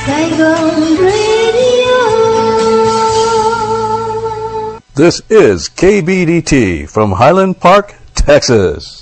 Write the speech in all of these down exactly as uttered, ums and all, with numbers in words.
Saigon Radio. This is K B D T from Highland Park, Texas.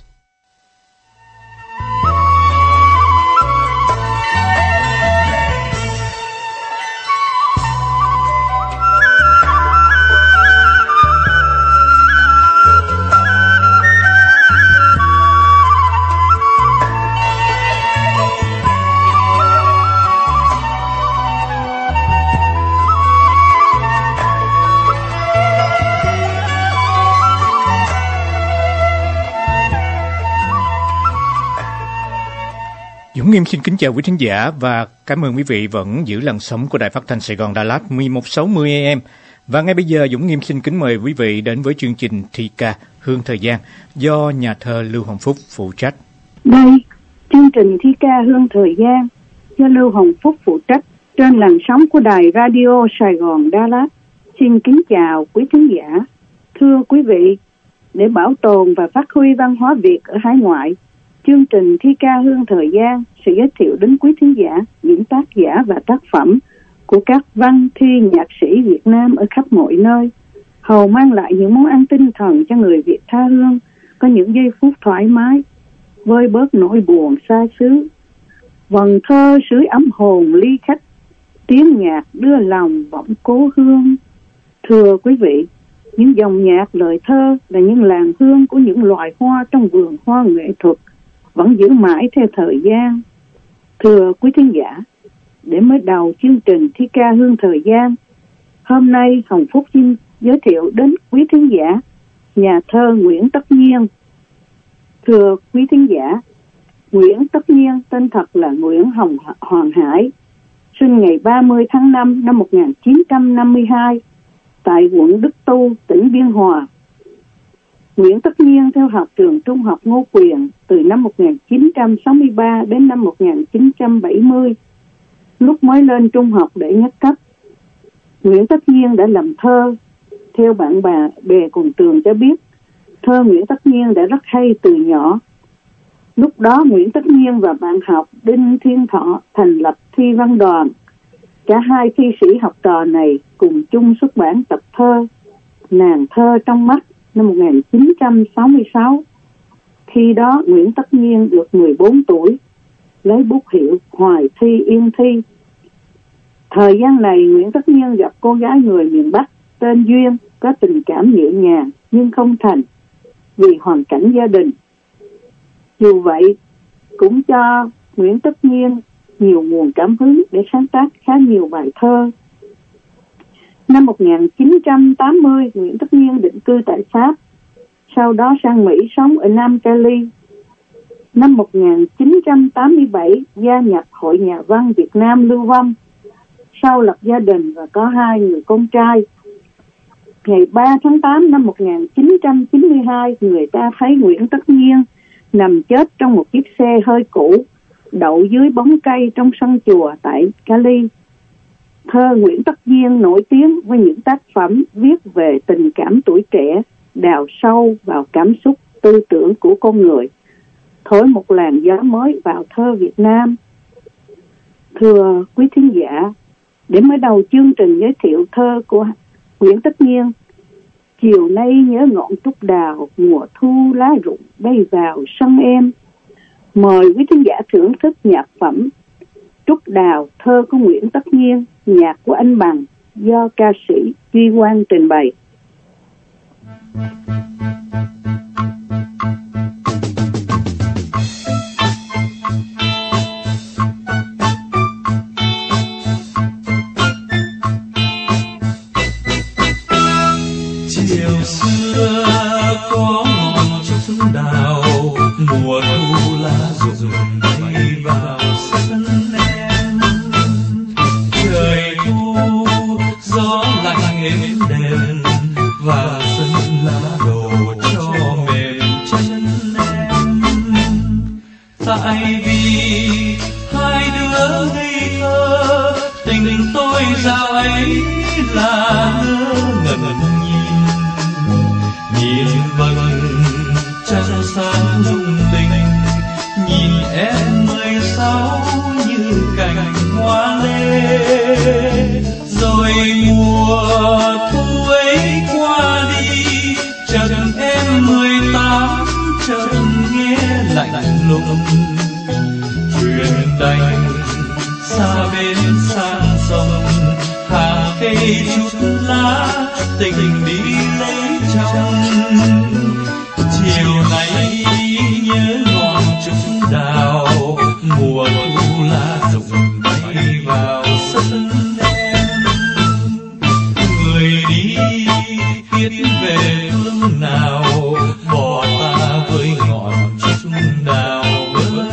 Dũng Nghiêm xin kính chào quý thính giả và cảm ơn quý vị vẫn giữ làn sóng của Đài Phát thanh Sài Gòn Đà Lạt mười một sáu mươi A M. Và ngay bây giờ Dũng Nghiêm xin kính mời quý vị đến với chương trình thi ca Hương Thời Gian do nhà thơ Lưu Hồng Phúc phụ trách. Đây, chương trình thi ca Hương Thời Gian do Lưu Hồng Phúc phụ trách trên làn sóng của Đài Radio Sài Gòn Đà Lạt. Xin kính chào quý thính giả. Thưa quý vị, để bảo tồn và phát huy văn hóa Việt ở hải ngoại, chương trình thi ca Hương Thời Gian sẽ giới thiệu đến quý thính giả những tác giả và tác phẩm của các văn thi nhạc sĩ Việt Nam ở khắp mọi nơi, hầu mang lại những món ăn tinh thần cho người Việt tha hương, có những giây phút thoải mái, vơi bớt nỗi buồn xa xứ. Vần thơ sưởi ấm hồn ly khách, tiếng nhạc đưa lòng vọng cố hương. Thưa quý vị, những dòng nhạc lời thơ là những làn hương của những loài hoa trong vườn hoa nghệ thuật, vẫn giữ mãi theo thời gian. Thưa quý thính giả, để mới đầu chương trình thi ca Hương Thời Gian, hôm nay Hồng Phúc xin giới thiệu đến quý thính giả nhà thơ Nguyễn Tất Nhiên. Thưa quý thính giả, Nguyễn Tất Nhiên tên thật là Nguyễn Hồng Hoàng Hải, sinh ngày ba mươi tháng năm năm một nghìn chín trăm năm mươi hai tại quận Đức Tu, tỉnh Biên Hòa. Nguyễn Tất Nhiên theo học trường trung học Ngô Quyền từ năm một nghìn chín trăm sáu mươi ba đến năm một nghìn chín trăm bảy mươi. Lúc mới lên trung học đệ nhất cấp, Nguyễn Tất Nhiên đã làm thơ. Theo bạn bà bè cùng trường cho biết, thơ Nguyễn Tất Nhiên đã rất hay từ nhỏ. Lúc đó Nguyễn Tất Nhiên và bạn học Đinh Thiên Thọ thành lập thi văn đoàn. Cả hai thi sĩ học trò này cùng chung xuất bản tập thơ Nàng thơ trong mắt năm một nghìn chín trăm sáu mươi sáu. Khi đó Nguyễn Tất Nhiên được mười bốn tuổi, lấy bút hiệu Hoài Thi Yên Thi. Thời gian này Nguyễn Tất Nhiên gặp cô gái người miền Bắc tên Duyên, có tình cảm nhẹ nhàng nhưng không thành vì hoàn cảnh gia đình. Dù vậy cũng cho Nguyễn Tất Nhiên nhiều nguồn cảm hứng để sáng tác khá nhiều bài thơ. Năm một nghìn chín trăm tám mươi, Nguyễn Tất Nhiên định cư tại Pháp, sau đó sang Mỹ sống ở Nam Cali. Năm một nghìn chín trăm tám mươi bảy, gia nhập Hội Nhà văn Việt Nam Lưu Vong, sau lập gia đình và có hai người con trai. Ngày ba tháng tám năm một nghìn chín trăm chín mươi hai, người ta thấy Nguyễn Tất Nhiên nằm chết trong một chiếc xe hơi cũ, đậu dưới bóng cây trong sân chùa tại Cali. Thơ Nguyễn Tất Nhiên nổi tiếng với những tác phẩm viết về tình cảm tuổi trẻ, đào sâu vào cảm xúc tư tưởng của con người, thổi một làn gió mới vào thơ Việt Nam. Thưa quý thính giả, để mới đầu chương trình giới thiệu thơ của Nguyễn Tất Nhiên, chiều nay nhớ ngọn trúc đào, mùa thu lá rụng bay vào sân em. Mời quý thính giả thưởng thức nhạc phẩm Trúc Đào, thơ của Nguyễn Tất Nhiên, nhạc của anh Bằng, do ca sĩ Duy Quang trình bày. Chiều xưa có ngọn trúc đào, mùa thu lá rụng bay vào sân em. Trời thu gió lạnh êm đềm và sân lá đổ cho mềm chân em. Tại vì hai đứa ngây thơ, tình tôi dạo ấy là ngơ ngẩn nhìn, nhìn vầng trăng sáng lung linh, nhìn em mười sáu như cành cành hoa lê. Rồi mùa thu ấy qua đi, chợt em mười tám chợt nghe lạnh lùng. Thuyền đành xa bên sang sông, hàng cây chút lá tình đi lấy chồng. Chiều nay nhớ ngọn trúc đào, mùa thu lá rụng bay vào sân em. Người đi biết về phương nào, bỏ ta với ngọn trúc đào bơ vơ.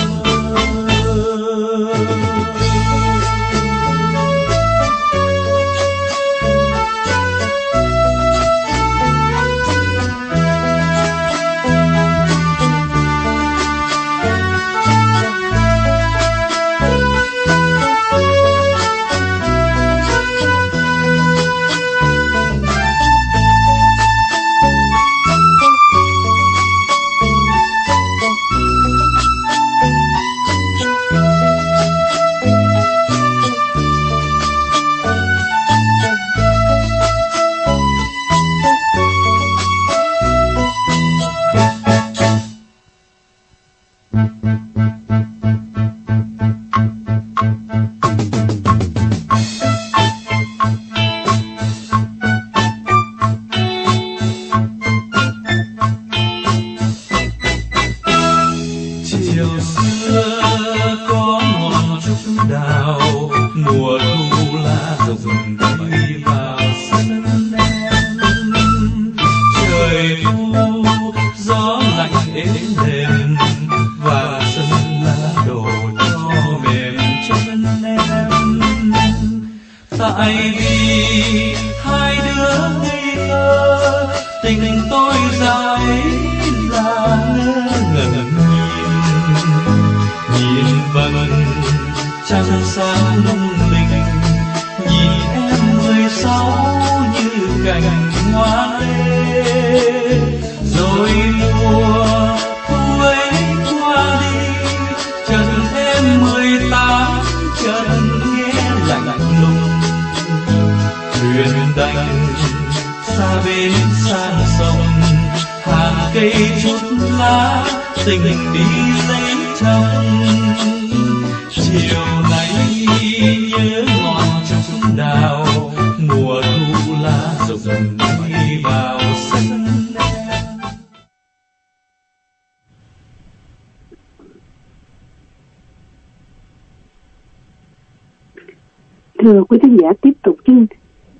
Thưa quý khán giả, tiếp tục chương.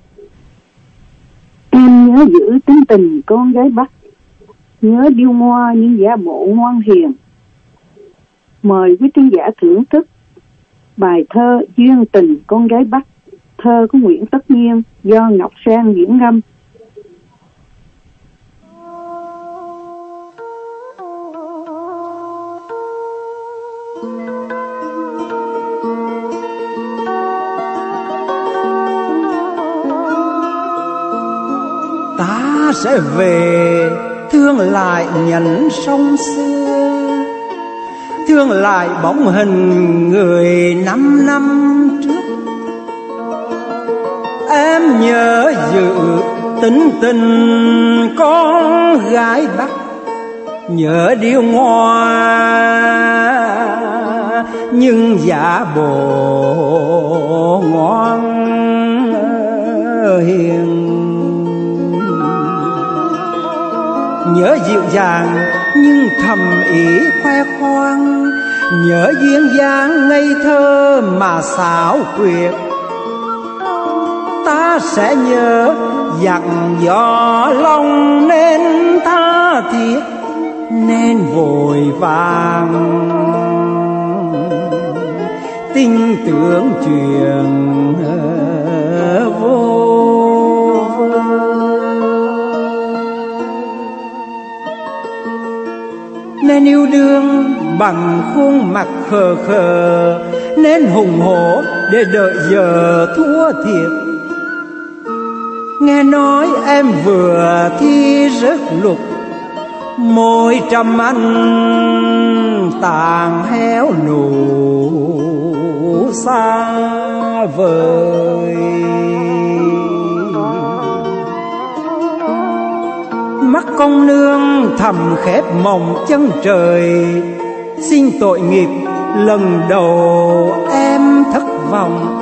Em nhớ giữ tính tình con gái Bắc, nhớ điêu ngoa những giả bộ ngoan hiền. Mời quý khán giả thưởng thức bài thơ Duyên tình con gái Bắc, thơ của Nguyễn Tất Nhiên do Ngọc Sang diễn ngâm. Ta sẽ về thương lại nhẫn sông xưa, thương lại bóng hình người năm năm trước. Em nhớ giữ tính tình con gái Bắc, nhớ điêu ngoa nhưng giả bộ ngoan hiền. Nhớ dịu dàng nhưng thầm ý khoe khoang, nhớ duyên dáng ngây thơ mà xảo quyệt. Ta sẽ nhớ dặn dò lòng nên tha thiết, nên vội vàng tin tưởng chuyện vô vơ. Nên yêu đương bằng khuôn mặt khờ khờ, nên hùng hổ để đợi giờ thua thiệt. Nghe nói em vừa thi rớt lục, môi trầm anh tàn héo nụ xa vời. Mắt con nương thầm khép mộng chân trời, xin tội nghiệp lần đầu em thất vọng.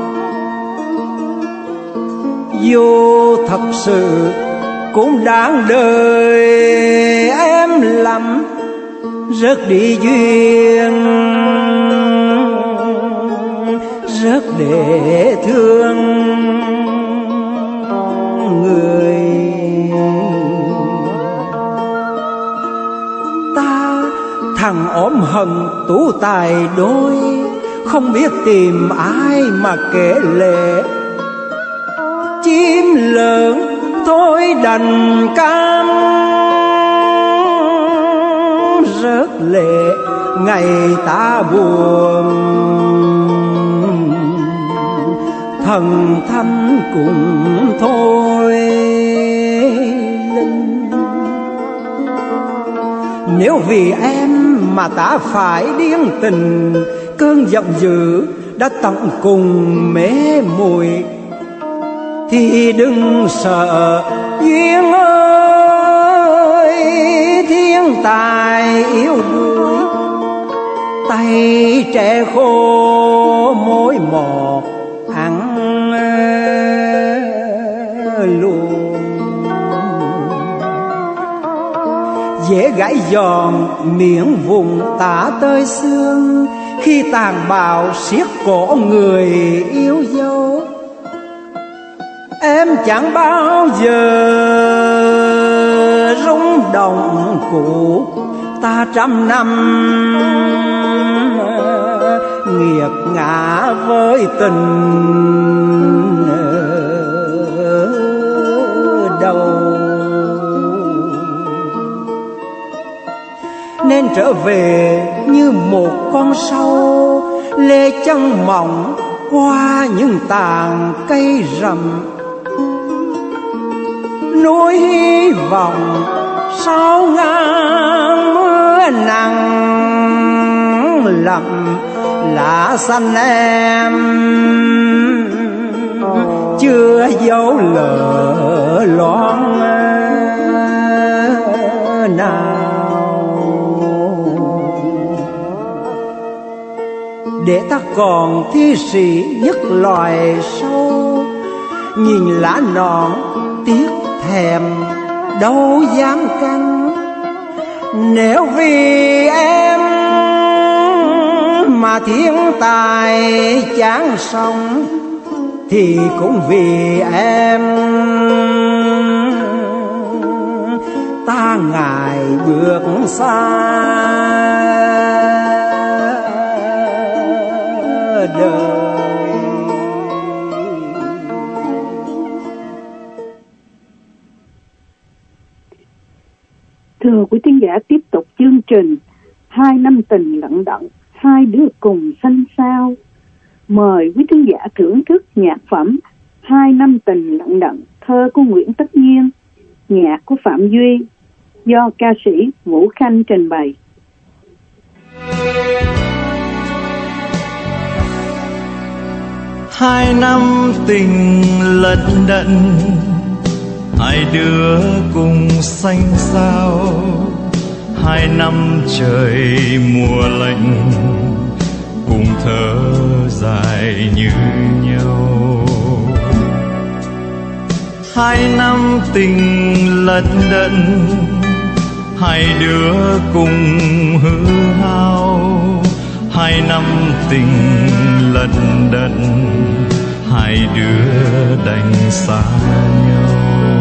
Dù thật sự cũng đáng đời em lầm, rớt đi duyên rớt để thương người. Ta thằng ốm hận tú tài đôi, không biết tìm ai mà kể lệ. Chim lớn thôi đành cam rớt lệ ngày ta buồn. Thần thanh cũng thôi linh. Nếu vì em mà ta phải điên tình, cơn giận dữ đã tận cùng mê muội, thì đừng sợ duyên ơi, thiên tài yêu đuổi. Tay trẻ khô môi mọt ăn luôn, dễ gãy giòn miệng vùng tả tơi xương, khi tàn bạo siết cổ người yêu dấu. Em chẳng bao giờ rung động cũ, ta trăm năm nghiệt ngã với tình đầu. Nên trở về như một con sâu, lê chân mỏng qua những tàn cây rậm. Nuối hy vọng sau ngang mưa nặng lặng lá xanh em chưa dấu lỡ loáng nào. Để ta còn thi sĩ nhất loài sâu, nhìn lá non tiếc thèm đâu dám canh. Nếu vì em mà thiên tài chán sống, thì cũng vì em ta ngại bước xa đời. Thưa quý thính giả, tiếp tục chương trình Hai năm tình lận đận, hai đứa cùng xanh sao. Mời quý thính giả thưởng thức nhạc phẩm Hai năm tình lận đận, thơ của Nguyễn Tất Nhiên, nhạc của Phạm Duy, do ca sĩ Vũ Khanh trình bày. Hai năm tình lận đận, hai đứa cùng xanh sao. Hai năm trời mùa lạnh, cùng thở dài như nhau. Hai năm tình lận đận, hai đứa cùng hư hao. Hai năm tình lận đận, hai đứa đành xa nhau.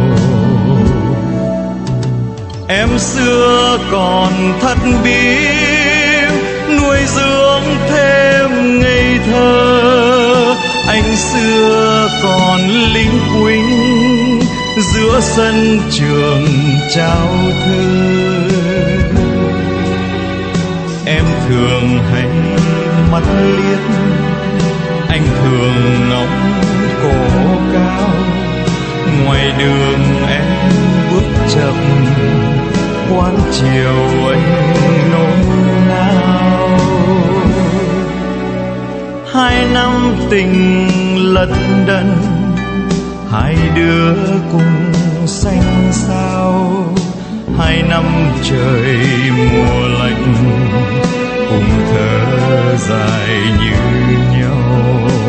Em xưa còn thất biếc nuôi dưỡng thêm ngây thơ, anh xưa còn lính quính giữa sân trường trao thư. Em thường hay mắt liếc, anh thường ngóng cổ cao. Ngoài đường em bước chậm, quán chiều anh nôn nao. Hai năm tình lận đận, hai đứa cùng xanh sao. Hai năm trời mùa lạnh, cùng thở dài như nhau.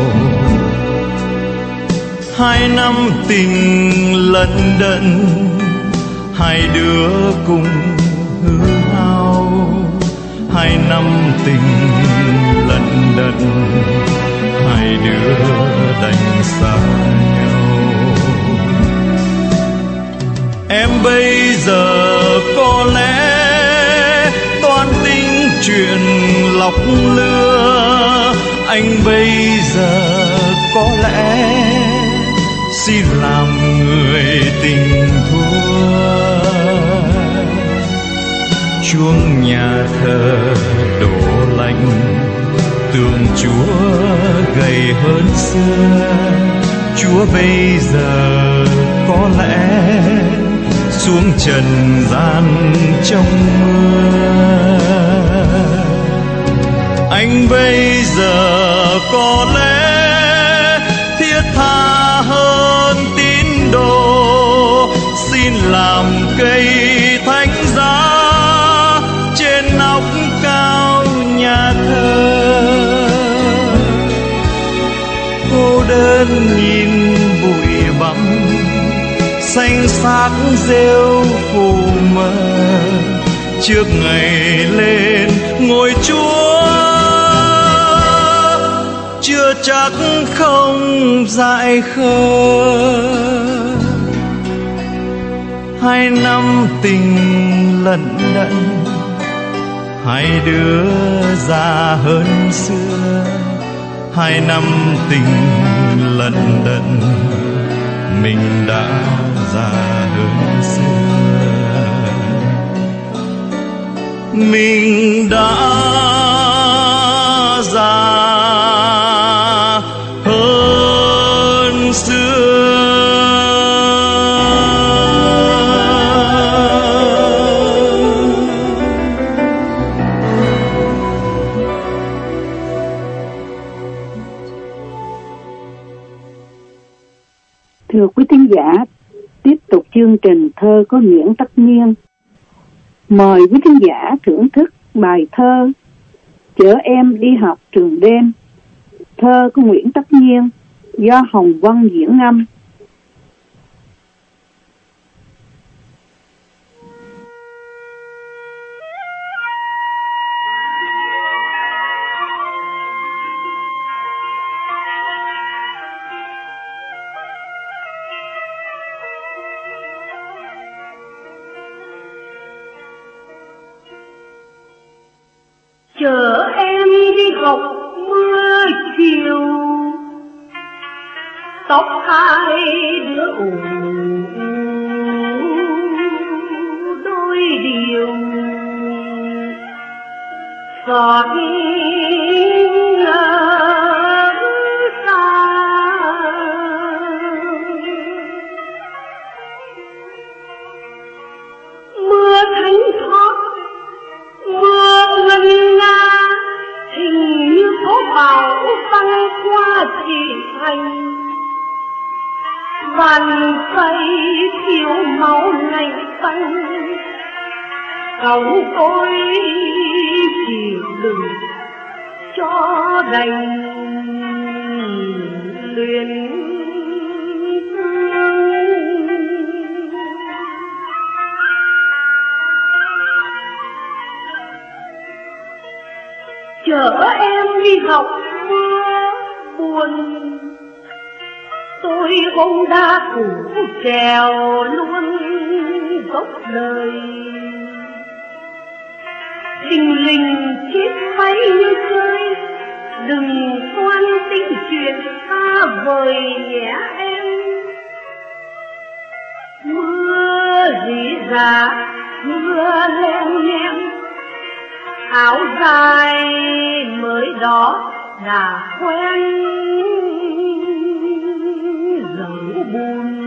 Hai năm tình lận đận, hai đứa cùng hư hao. Hai năm tình lận đận, hai đứa đành xa nhau. Em bây giờ có lẽ toan tính chuyện lọc lừa. Anh bây giờ có lẽ xin làm người tình thua. Chuông nhà thờ đổ lạnh, tượng Chúa gầy hơn xưa. Chúa bây giờ có lẽ xuống trần gian trong mưa. Anh bây giờ có lẽ thiết tha hơn tín đồ, xin làm cây thánh giá trên nóc cao nhà thờ. Cô đơn nhìn bụi bặm xanh xác rêu phủ mờ, trước ngày lên ngôi Chúa chưa chắc không dại khờ. Hai năm tình lận đận, hai đứa già hơn xưa. Hai năm tình lận đận, mình đã già hơn xưa. Mình đã già hơn xưa. Thưa quý thính giả, tiếp tục chương trình Thơ có Nguyễn Tất Nhiên. Mời quý thính giả thưởng thức bài thơ Chở em đi học trường đêm, thơ của Nguyễn Tất Nhiên, do Hồng Vân diễn ngâm. Chở em đi học mưa chiều, tóc hai đứa ủ đôi điều, giọt ngỡ xa. Mưa thánh thót, mưa ngân nga, hình như có bão băng qua thị thành. Bàn tay thiếu máu lạnh xanh, cậu tôi chịu đựng cho đành luyện thương. Chở em đi học mưa buồn, tôi ôm đá củ trèo luôn gốc đời. Thình lình chết bay như chơi, đừng toan tính chuyện xa vời nhé em. Mưa rỉ rả, mưa len nhem, áo dài mới đó đã quen dấu buồn.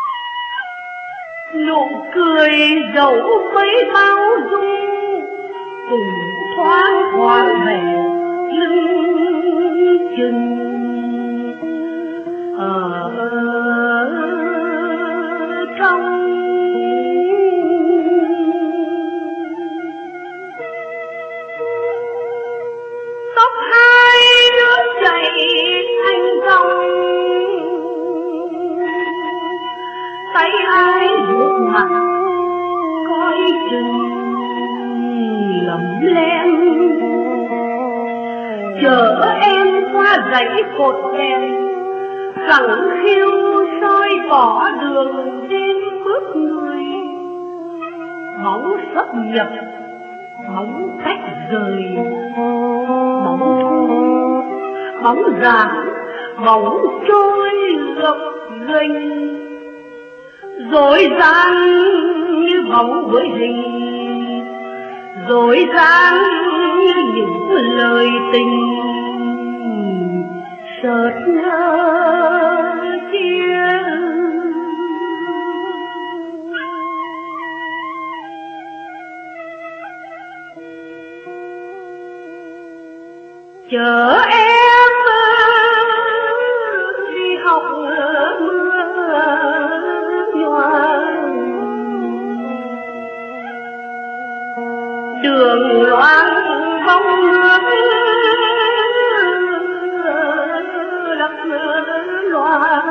Nụ cười dẫu mấy bao dung, cùng thoáng thoáng về lưng chừng ở trong tóc hai nước chảy thành dòng, tay ai nước mặt coi chừng lầm lem, chở em qua dãy cột đèn rằng khiêu soi tỏ đường đến bước người, bóng sấp nhập bóng cách rời, bóng thu bóng giảm bóng trôi gập ghềnh, dối gian như bóng với hình, dối gian như những lời tình chợt nhớ chia. Chờ em đi học mưa nhòa, đường loang bóng nước lấp loa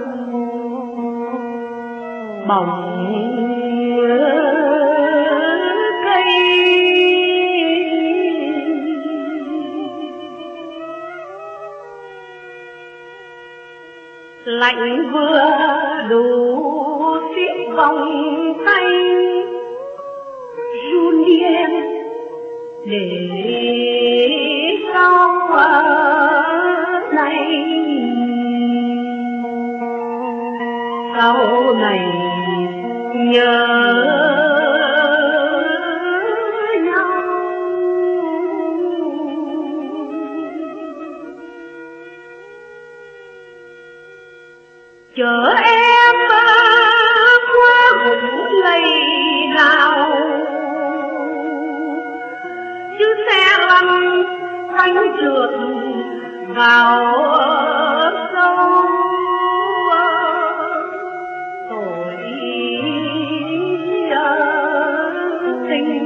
bóng cây, lạnh vừa đủ xiết vòng tay run đi em để sau này sau này nhớ nhau. Chở em qua vùng lầy nào, chứ xe lăn bánh trượt vào sâu tội tình.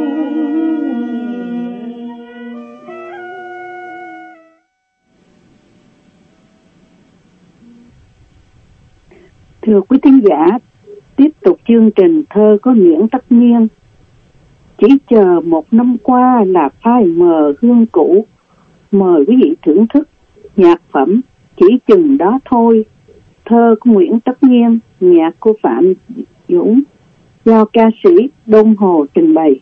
Thưa quý thính giả, tiếp tục chương trình thơ có Nguyễn Tất Nhiên. Chỉ chờ một năm qua là phai mờ hương cũ. Mời quý vị thưởng thức nhạc phẩm Chỉ chừng đó thôi, thơ của Nguyễn Tất Nhiên, nhạc của Phạm Dũng, do ca sĩ Đông Hồ trình bày.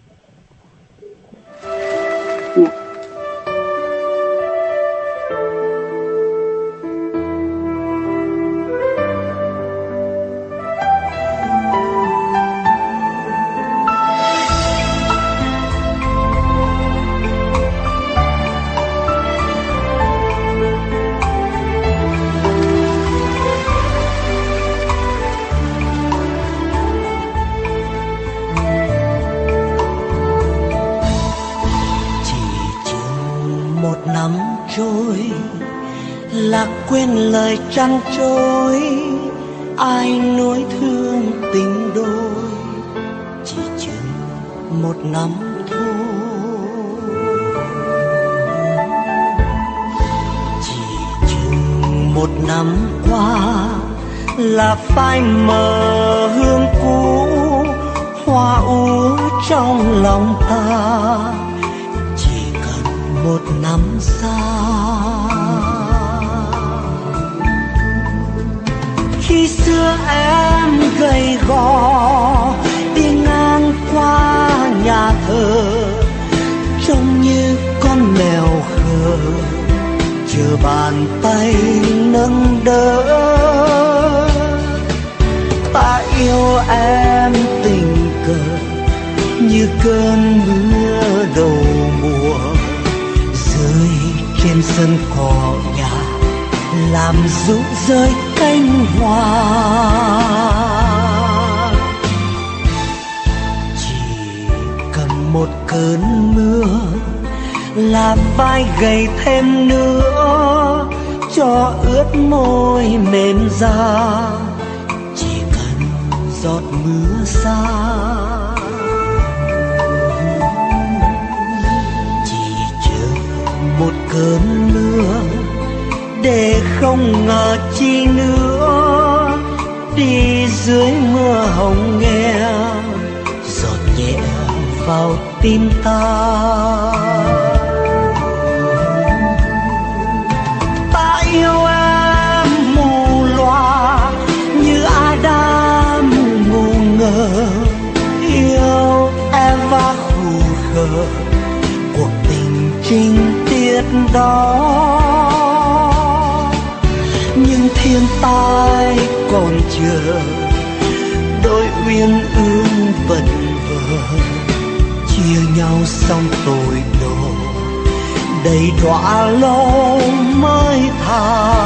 Nhạc. Lạc quên lời trăn trối, ai nuối thương tình đôi, chỉ chừng một năm thôi. Chỉ chừng một năm qua là phai mờ hương cũ, hoa úa trong lòng ta, chỉ cần một năm xa. Khi xưa em gầy gò đi ngang qua nhà thờ, trông như con mèo khờ chờ bàn tay nâng đỡ. Ta yêu em tình cờ như cơn mưa đầu mùa, rơi trên sân cỏ nhà làm rụng rơi cánh hoa. Chỉ cần một cơn mưa là vai gầy thêm nữa cho ướt môi mềm da, chỉ cần giọt mưa xa. Chỉ chờ một cơn mưa để không ngờ chi nữa, đi dưới mưa hồng nghèo giọt nhẹ vào tim ta. Ta yêu em mù loà như Adam ngu ngơ, yêu Eva khù khờ cuộc tình trinh tiết đó. Nhưng thiên tai còn chờ, đôi uyên ương vật vờ, chia nhau xong tội đồ, đầy đọa lâu mới tha.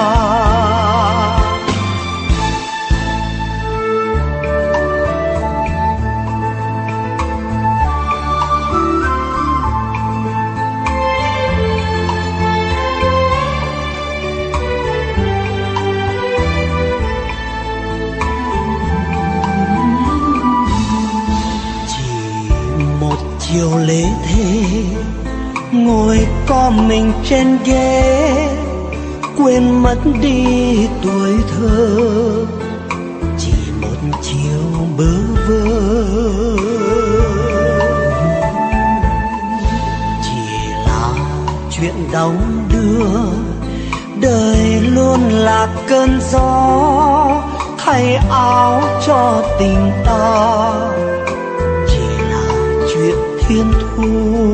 Chiều lễ thế ngồi có mình trên ghế, quên mất đi tuổi thơ, chỉ một chiều bơ vơ. Chỉ là chuyện đong đưa, đời luôn là cơn gió thay áo cho tình ta, thiên thu.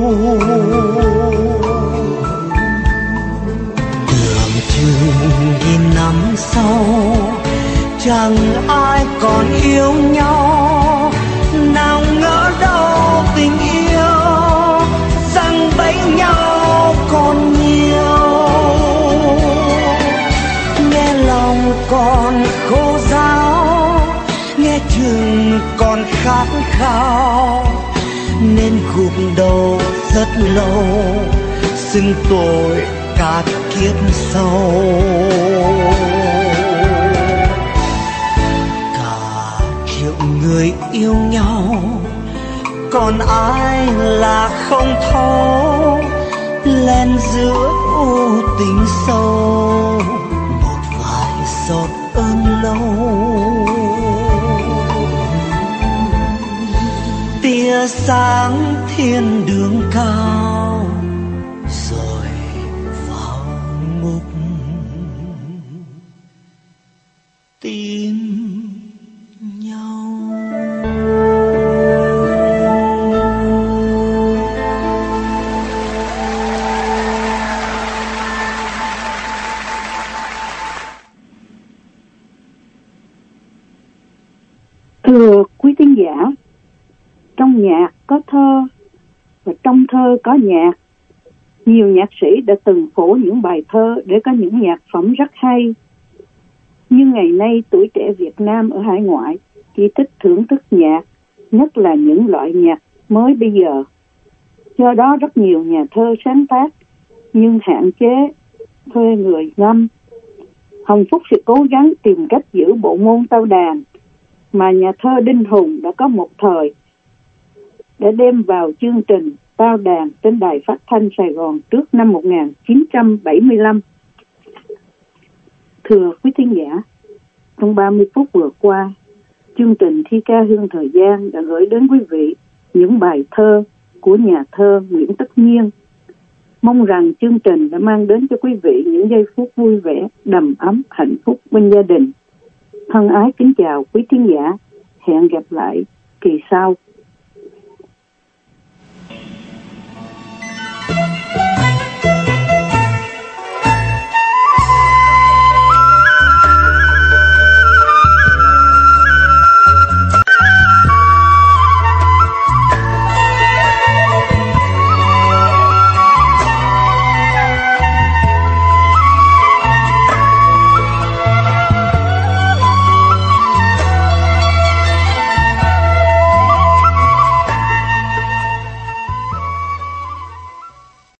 Tưởng chừng nghìn năm sau chẳng ai còn yêu nhau, nào ngỡ đâu tình yêu rằng bấy nhau còn nhiều. Nghe lòng còn khô ráo, nghe chừng còn khát khao, nên gục đầu rất lâu, xưng tội cả kiếp sau. Cả triệu người yêu nhau, còn ai là không thấu, len giữa u tình sâu, một vài giọt ơn lâu. Tia sáng thiên đường cao rồi vào ngục tìm nhau. Thưa quý thính giả, trong nhạc có thơ và trong thơ có nhạc. Nhiều nhạc sĩ đã từng phổ những bài thơ để có những nhạc phẩm rất hay. Nhưng ngày nay tuổi trẻ Việt Nam ở hải ngoại chỉ thích thưởng thức nhạc, nhất là những loại nhạc mới bây giờ. Do đó rất nhiều nhà thơ sáng tác nhưng hạn chế thuê người ngâm. Hồng Phúc sẽ cố gắng tìm cách giữ bộ môn tao đàn mà nhà thơ Đinh Hùng đã có một thời để đem vào chương trình tao đàn trên đài phát thanh Sài Gòn trước năm một nghìn chín trăm bảy mươi lăm. Thưa quý thính giả, trong ba mươi phút vừa qua, chương trình Thi ca hương thời gian đã gửi đến quý vị những bài thơ của nhà thơ Nguyễn Tất Nhiên. Mong rằng chương trình đã mang đến cho quý vị những giây phút vui vẻ, đầm ấm, hạnh phúc bên gia đình. Thân ái kính chào quý thính giả, hẹn gặp lại kỳ sau.